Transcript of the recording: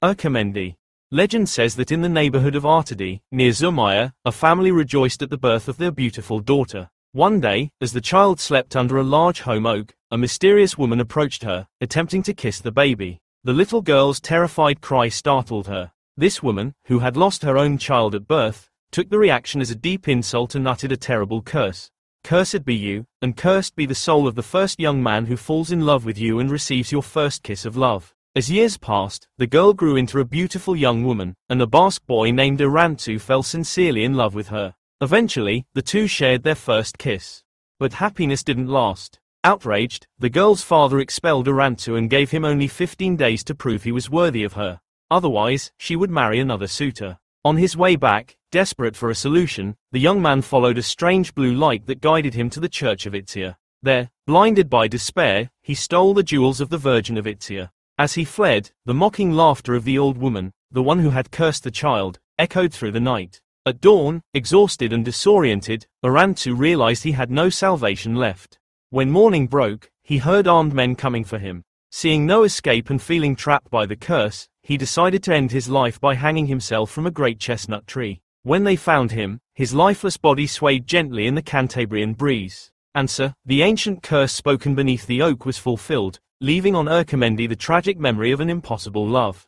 Erkamendi. Legend says that in the neighborhood of Artadi, near Zumaya, a family rejoiced at the birth of their beautiful daughter. One day, as the child slept under a large home oak, a mysterious woman approached her, attempting to kiss the baby. The little girl's terrified cry startled her. This woman, who had lost her own child at birth, took the reaction as a deep insult and uttered a terrible curse. Cursed be you, and cursed be the soul of the first young man who falls in love with you and receives your first kiss of love. As years passed, the girl grew into a beautiful young woman, and a Basque boy named Irantu fell sincerely in love with her. Eventually, the two shared their first kiss. But happiness didn't last. Outraged, the girl's father expelled Irantu and gave him only 15 days to prove he was worthy of her. Otherwise, she would marry another suitor. On his way back, desperate for a solution, the young man followed a strange blue light that guided him to the church of Itzia. There, blinded by despair, he stole the jewels of the Virgin of Itzia. As he fled, the mocking laughter of the old woman, the one who had cursed the child, echoed through the night. At dawn, exhausted and disoriented, Irantu realized he had no salvation left. When morning broke, he heard armed men coming for him. Seeing no escape and feeling trapped by the curse, he decided to end his life by hanging himself from a great chestnut tree. When they found him, his lifeless body swayed gently in the Cantabrian breeze. Answer: the ancient curse spoken beneath the oak was fulfilled, leaving on Erkamendi the tragic memory of an impossible love.